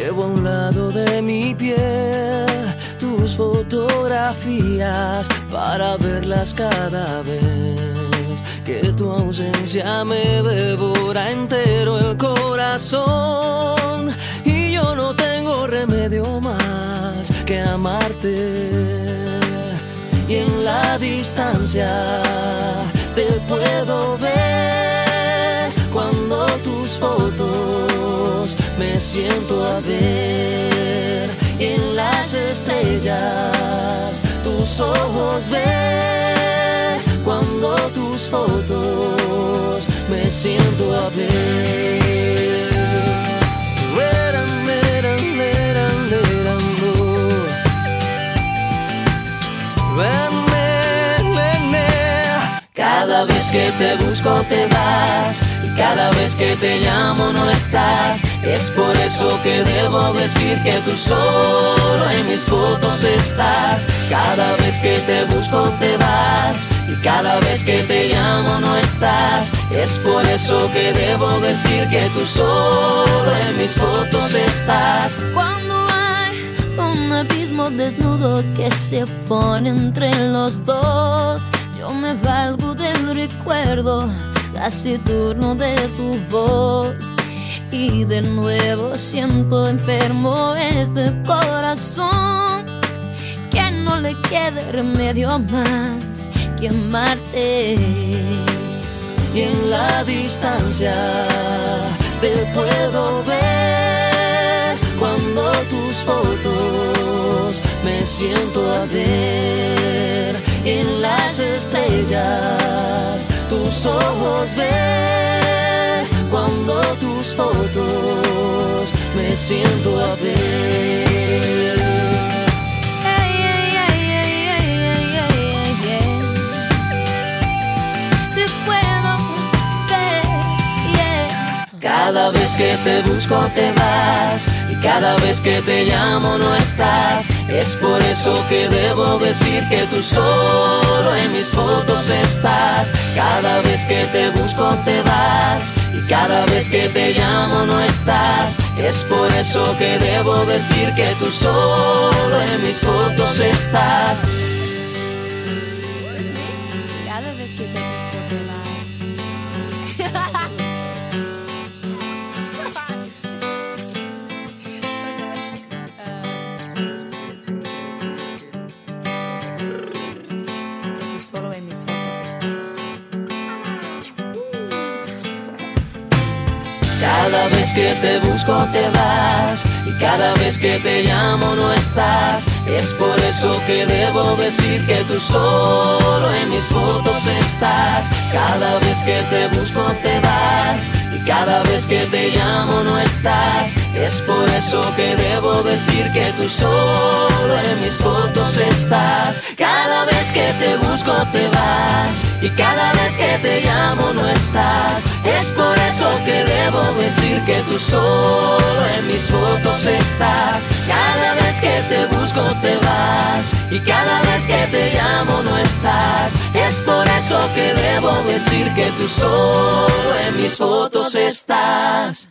Llevo a un lado de mi piel tus fotografías para verlas cada vez que tu ausencia me devora entero el corazón. Y yo no tengo remedio más que amarte. Y en la distancia te puedo ver cuando tus fotos me siento a ver. Y en las estrellas tus ojos ver cuando tus fotos me siento a ver. Cada vez que te busco te vas, y cada vez que te llamo no estás. Es por eso que debo decir que tú solo en mis fotos estás. Cada vez que te busco te vas, y cada vez que te llamo no estás. Es por eso que debo decir que tú solo en mis fotos estás. Cuando hay un abismo desnudo que se pone entre los dos, yo me valgo del recuerdo taciturno de tu voz. Y de nuevo siento enfermo este corazón, que no le quede remedio más que amarte. Y en la distancia te puedo ver cuando tus fotos me siento a ver. En las estrellas tus ojos ver cuando tus fotos me siento a ver. Te puedo ver, Cada vez que te busco te vas, y cada vez que te llamo no estás. Es por eso que debo decir que tú solo en mis fotos estás. Cada vez que te busco te vas, y cada vez que te llamo no estás. Es por eso que debo decir que tú solo en mis fotos estás. cada vez que te busco te vas. Solo en mis fotos estás. Cada vez que te busco te vas, y cada vez que te llamo no estás. Es por eso que debo decir que tú solo en mis fotos estás. Cada vez que te busco te vas, y cada vez que te llamo no estás. Es por eso que debo decir que tú solo en mis fotos estás. Cada vez que te busco te vas, y cada vez que te llamo no estás. Es por eso que debo decir que tú solo en mis fotos estás. Cada vez que te busco te vas, y cada vez que te llamo no estás. Es por eso que debo decir que tú solo en mis fotos estás.